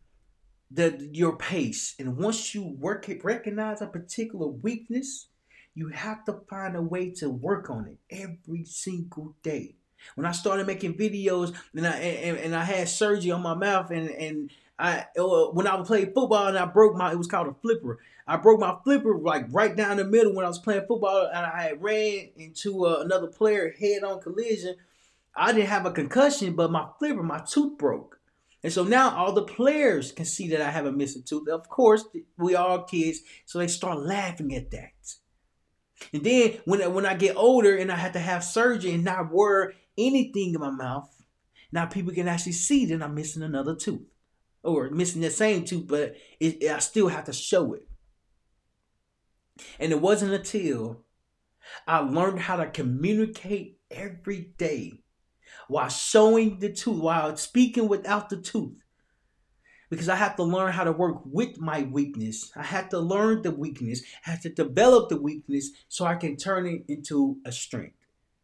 your pace, and once you recognize a particular weakness, you have to find a way to work on it every single day. When I started making videos, and I had surgery on my mouth, and I when I played football and I broke it was called a flipper. I broke my flipper like right down the middle when I was playing football, and I had ran into another player head-on collision. I didn't have a concussion, but my flipper, my tooth broke. And so now all the players can see that I have a missing tooth. Of course, we all kids, so they start laughing at that. And then when I get older and I have to have surgery and not wear anything in my mouth, now people can actually see that I'm missing another tooth. Or missing the same tooth, but I still have to show it. And it wasn't until I learned how to communicate every day while showing the tooth, while speaking without the tooth. Because I have to learn how to work with my weakness. I have to learn the weakness. I have to develop the weakness so I can turn it into a strength.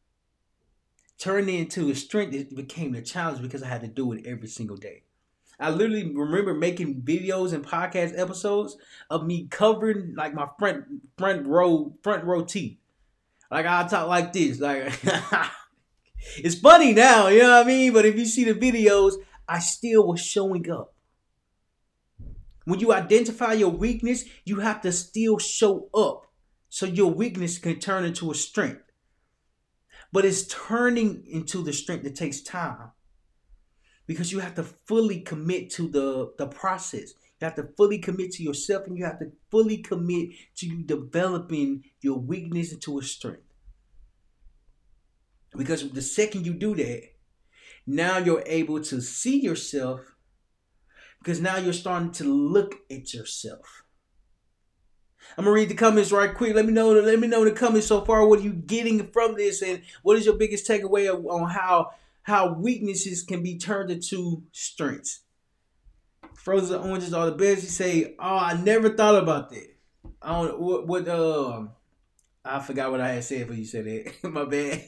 Turning it into a strength, it became a challenge because I had to do it every single day. I literally remember making videos and podcast episodes of me covering like my front row teeth. Like I talk like this. Like it's funny now, you know what I mean? But if you see the videos, I still was showing up. When you identify your weakness, you have to still show up so your weakness can turn into a strength. But it's turning into the strength that takes time. Because you have to fully commit to the process. You have to fully commit to yourself, and you have to fully commit to you developing your weakness into a strength. Because the second you do that, now you're able to see yourself, because now you're starting to look at yourself. I'm gonna read the comments right quick. Let me know in the comments so far. What are you getting from this, and what is your biggest takeaway on how weaknesses can be turned into strengths? Frozen oranges are the best. You say, "Oh, I never thought about that." I don't I forgot what I had said before you said that. My bad.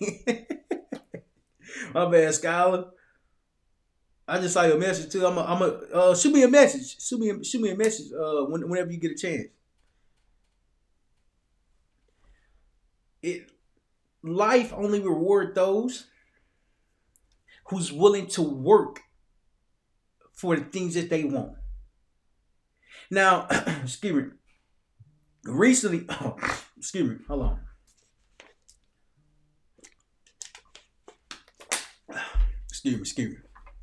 My bad, Skylar. I just saw your message too. Shoot me a message. Shoot me a message. Whenever you get a chance. Life only reward those who's willing to work for the things that they want. Now, excuse me. Recently, excuse me, hold on. Excuse me.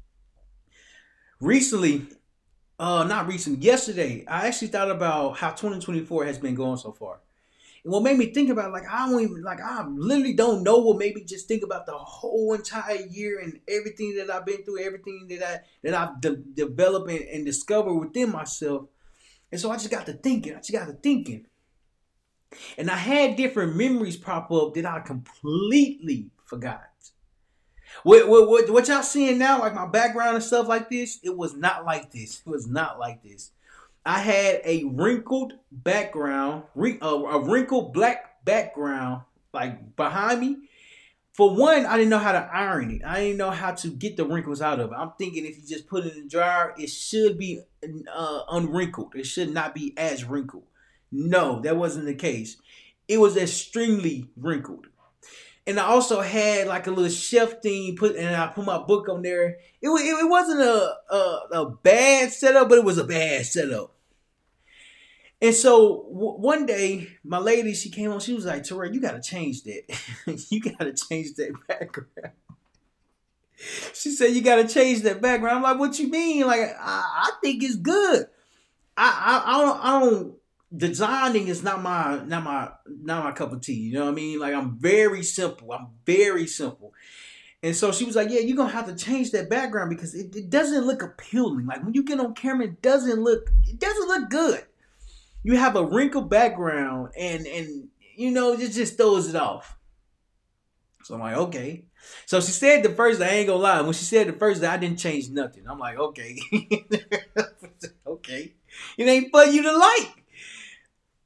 Yesterday, I actually thought about how 2024 has been going so far. And what made me think about I literally don't know what made me just think about the whole entire year and everything that I've been through, everything that I've developed and discovered within myself. And so I just got to thinking. And I had different memories pop up that I completely forgot. What y'all seeing now, like my background and stuff like this, it was not like this. I had a wrinkled background, a wrinkled black background, like behind me. For one, I didn't know how to iron it. I didn't know how to get the wrinkles out of it. I'm thinking if you just put it in the dryer, it should be unwrinkled. It should not be as wrinkled. No, that wasn't the case. It was extremely wrinkled. And I also had like a little shelf thing and I put my book on there. It wasn't a bad setup, but it was a bad setup. And so one day, my lady, she came on. She was like, "Terrell, you got to change that. You got to change that background." She said, "You got to change that background." I'm like, "What you mean?" Like, I think it's good. I don't. Designing is not my cup of tea. You know what I mean? Like, I'm very simple. And so she was like, "Yeah, you're gonna have to change that background because it doesn't look appealing. Like when you get on camera, it doesn't look good. You have a wrinkled background and you know, it just throws it off." So I'm like, okay. So she said the first day, I ain't gonna lie. When she said the first day, I didn't change nothing. I'm like, okay. Okay. It ain't for you to like.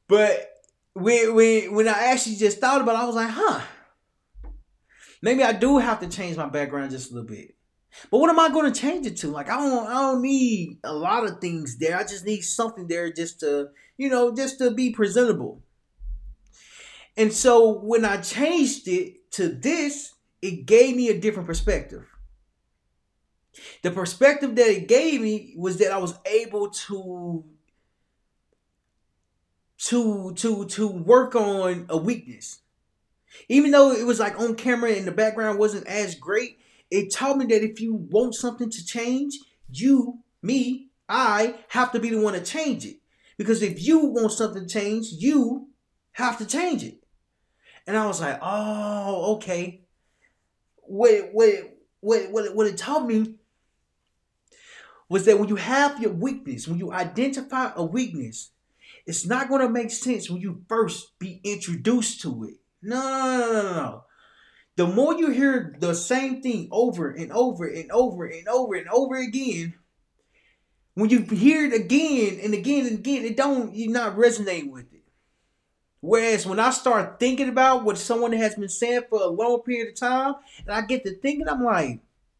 But when I actually just thought about it, I was like, huh, maybe I do have to change my background just a little bit. But what am I going to change it to? Like I don't need a lot of things there. I just need something there just to, just to be presentable. And so when I changed it to this, it gave me a different perspective. The perspective that it gave me was that I was able to work on a weakness. Even though it was like on camera and the background wasn't as great, it taught me that if you want something to change, I have to be the one to change it. Because if you want something to change, you have to change it. And I was like, oh, okay. What it taught me was that when you have your weakness, when you identify a weakness, it's not going to make sense when you first be introduced to it. No. The more you hear the same thing over and over and over and over and over again, when you hear it again and again and again, you're not resonating with it. Whereas when I start thinking about what someone has been saying for a long period of time, and I get to thinking, I'm like,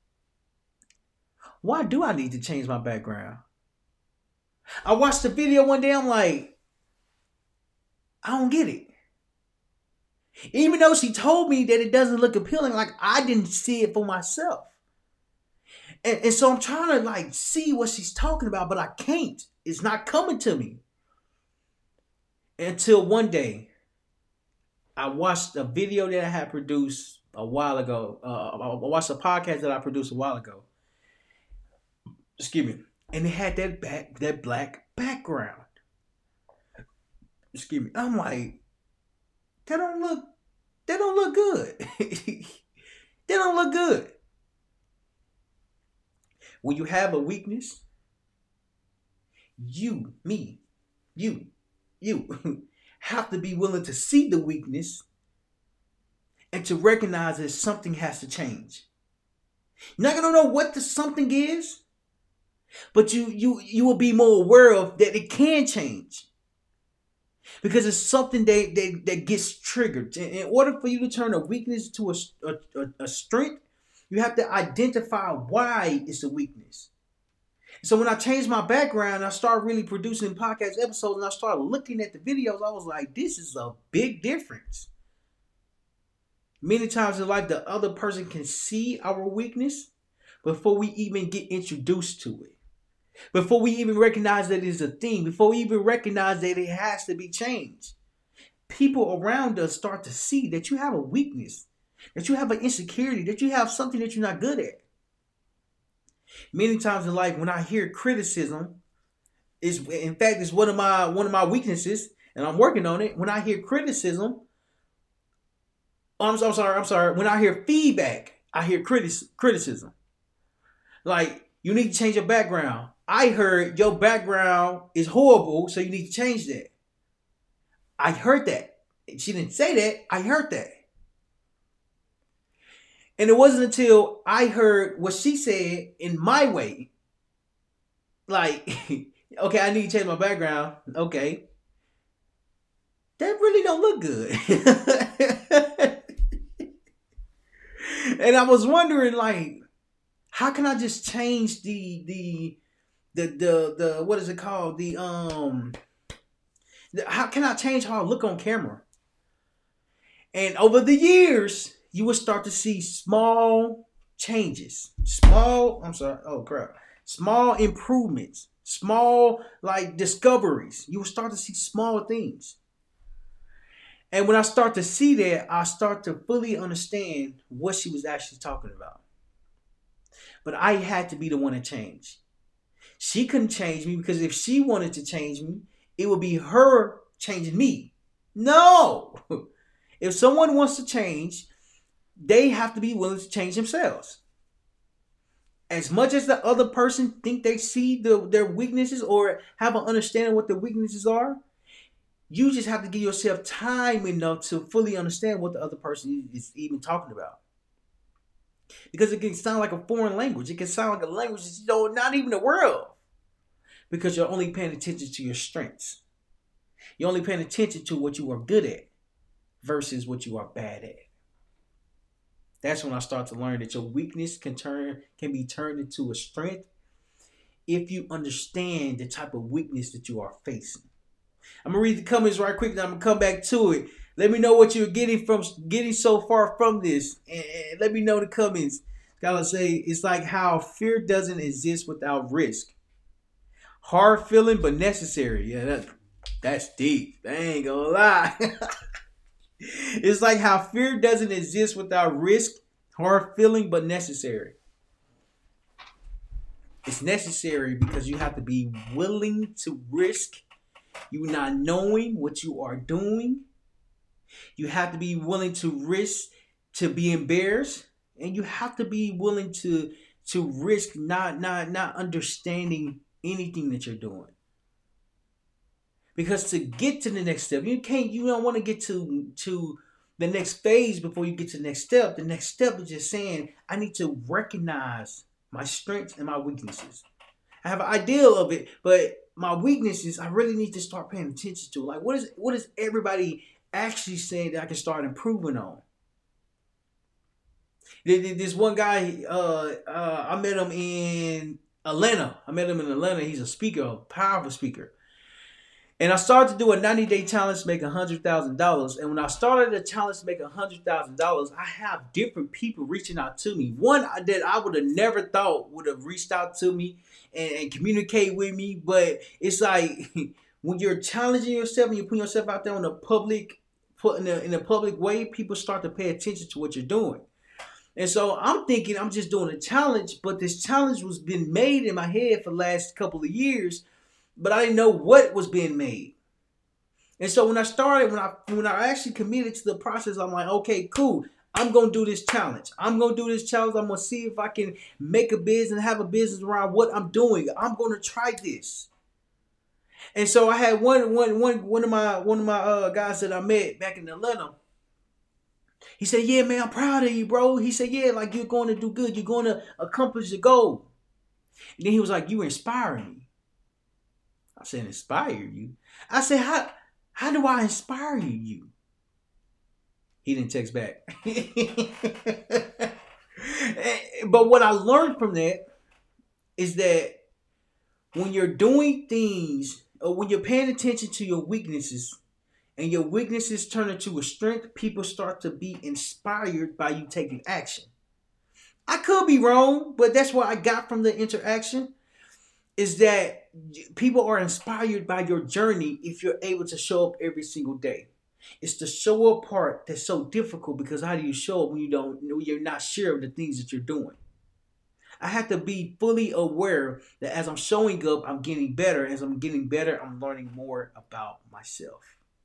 why do I need to change my background? I watched the video one day, I'm like, I don't get it. Even though she told me that it doesn't look appealing, like I didn't see it for myself. And so I'm trying to like see what she's talking about, but I can't. It's not coming to me. Until one day, I watched a video that I had produced a while ago. I watched a podcast that I produced a while ago. Excuse me. And it had that black background. Excuse me. I'm like, that don't look good. They don't look good. When you have a weakness, you have to be willing to see the weakness and to recognize that something has to change. You're not gonna know what the something is, but you will be more aware of that it can change. Because it's something that gets triggered. In order for you to turn a weakness to a strength, you have to identify why it's a weakness. So when I changed my background, I started really producing podcast episodes and I started looking at the videos. I was like, this is a big difference. Many times in life, the other person can see our weakness before we even get introduced to it. Before we even recognize that it's a thing. Before we even recognize that it has to be changed. People around us start to see that you have a weakness. That you have an insecurity. That you have something that you're not good at. Many times in life, when I hear criticism, it's one of my weaknesses, and I'm working on it. When I hear criticism, I'm sorry. When I hear feedback, I hear criticism. Like, you need to change your background. I heard your background is horrible, so you need to change that. I heard that. She didn't say that. I heard that. And it wasn't until I heard what she said in my way. Like, okay, I need to change my background. Okay. That really don't look good. And I was wondering, like, how can I just change the what is it called? How can I change how I look on camera? And over the years, you will start to see small changes. Small improvements. Small, like, discoveries. You will start to see small things. And when I start to see that, I start to fully understand what she was actually talking about. But I had to be the one to change. She couldn't change me because if she wanted to change me, it would be her changing me. No! If someone wants to change, they have to be willing to change themselves. As much as the other person think they see their weaknesses or have an understanding what their weaknesses are, you just have to give yourself time enough to fully understand what the other person is even talking about. Because it can sound like a foreign language. It can sound like a language that you know not even aware of. Because you're only paying attention to your strengths. You're only paying attention to what you are good at versus what you are bad at. That's when I start to learn that your weakness can be turned into a strength if you understand the type of weakness that you are facing. I'm gonna read the comments right quick, and I'm gonna come back to it. Let me know what you're getting so far from this, and let me know in the comments. Gotta say, it's like how fear doesn't exist without risk. Hard feeling, but necessary. Yeah, that's deep. I ain't gonna lie. It's like how fear doesn't exist without risk. Hard feeling, but necessary. It's necessary because you have to be willing to risk you not knowing what you are doing. You have to be willing to risk to be embarrassed, and you have to be willing to risk not understanding anything that you're doing. Because to get to the next step, you don't want to get to the next phase before you get to the next step. The next step is just saying, I need to recognize my strengths and my weaknesses. I have an ideal of it, but my weaknesses, I really need to start paying attention to. Like, what is everybody actually saying that I can start improving on? This one guy, I met him in Atlanta. He's a speaker, a powerful speaker. And I started to do a 90-day challenge to make $100,000. And when I started the challenge to make $100,000, I have different people reaching out to me. One that I would have never thought would have reached out to me and communicate with me. But it's like when you're challenging yourself and you're putting yourself out there in a public way, people start to pay attention to what you're doing. And so I'm thinking I'm just doing a challenge, but this challenge was being made in my head for the last couple of years. But I didn't know what was being made. And so when I actually committed to the process, I'm like, okay, cool. I'm going to do this challenge. I'm going to see if I can make a business and have a business around what I'm doing. I'm going to try this. And so I had one of my guys that I met back in Atlanta. He said, yeah, man, I'm proud of you, bro. He said, yeah, like you're going to do good. You're going to accomplish the goal. And then he was like, you inspire me. I said, inspire you? I said, how do I inspire you? He didn't text back. But what I learned from that is that when you're doing things, or when you're paying attention to your weaknesses, and your weaknesses turn into a strength, people start to be inspired by you taking action. I could be wrong, but that's what I got from the interaction. Is that people are inspired by your journey if you're able to show up every single day. It's the show up part that's so difficult, because how do you show up when you're not sure of the things that you're doing? I have to be fully aware that as I'm showing up, I'm getting better. As I'm getting better, I'm learning more about myself.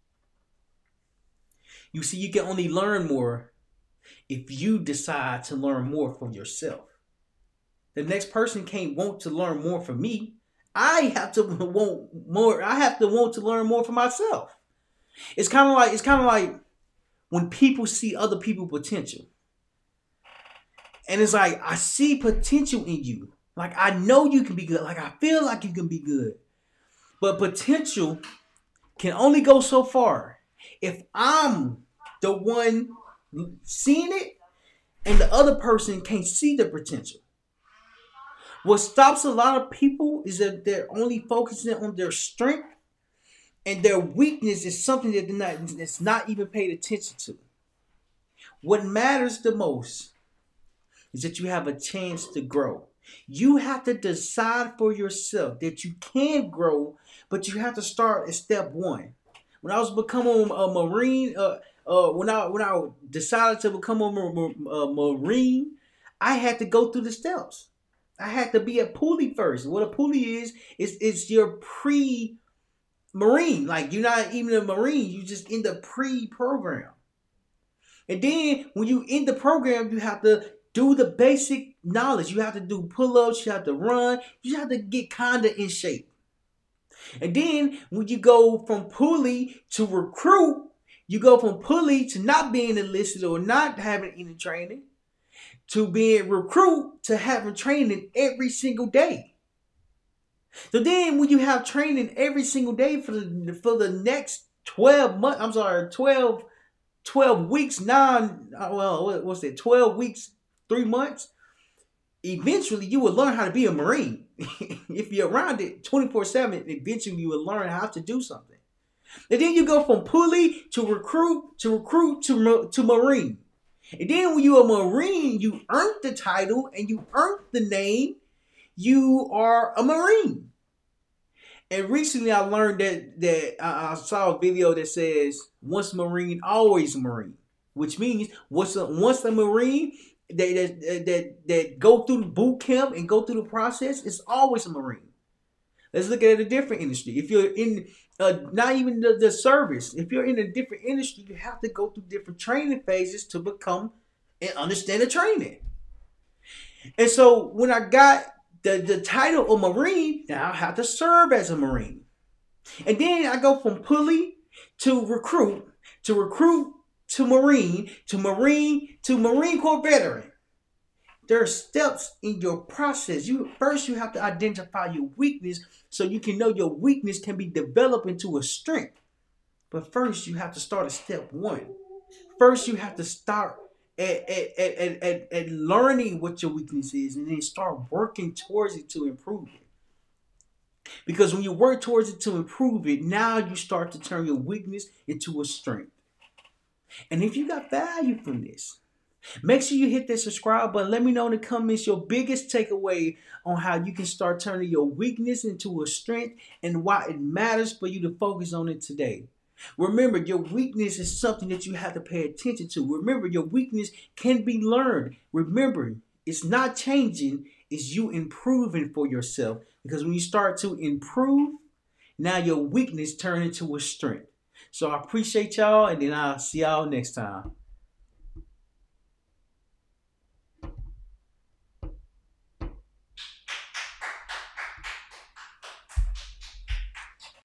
You see, you can only learn more if you decide to learn more from yourself. The next person can't want to learn more from me. I have to want more. I have to want to learn more from myself. It's kind of like when people see other people's potential. And it's like, I see potential in you. Like, I know you can be good. Like, I feel like you can be good. But potential can only go so far. If I'm the one seeing it and the other person can't see the potential. What stops a lot of people is that they're only focusing on their strength, and their weakness is something that's not even paid attention to. What matters the most is that you have a chance to grow. You have to decide for yourself that you can grow, but you have to start at step one. When I was becoming a Marine, when I decided to become a Marine, I had to go through the steps. I had to be a pulley first. What a pulley is your pre-Marine. Like, you're not even a Marine. You just in the pre-program. And then when you in the program, you have to do the basic knowledge. You have to do pull-ups. You have to run. You have to get kind of in shape. And then when you go from pulley to recruit, you go from pulley to not being enlisted or not having any training, to being recruit to having training every single day. So then when you have training every single day for the next 12 months, I'm sorry, 12 weeks, what's that, 12 weeks, 3 months, eventually you will learn how to be a Marine. If you're around it 24/7, eventually you will learn how to do something. And then you go from pulley to recruit to Marine. And then when you're a Marine, you earn the title and you earn the name. You are a Marine. And recently I learned that I saw a video that says once a Marine, always a Marine. Which means once a Marine that go through the boot camp and go through the process, it's always a Marine. Let's look at a different industry. If you're in not even the service, if you're in a different industry, you have to go through different training phases to become and understand the training. And so when I got the title of Marine, now I have to serve as a Marine. And then I go from pulley to recruit to Marine to Marine Corps veteran. There are steps in your process. You have to identify your weakness so you can know your weakness can be developed into a strength. But first you have to start at step one. First you have to start at learning what your weakness is and then start working towards it to improve it. Because when you work towards it to improve it, now you start to turn your weakness into a strength. And if you got value from this, make sure you hit that subscribe button. Let me know in the comments your biggest takeaway on how you can start turning your weakness into a strength and why it matters for you to focus on it today. Remember, your weakness is something that you have to pay attention to. Remember, your weakness can be learned. Remember, it's not changing, it's you improving for yourself. Because when you start to improve, now your weakness turns into a strength. So I appreciate y'all, and then I'll see y'all next time.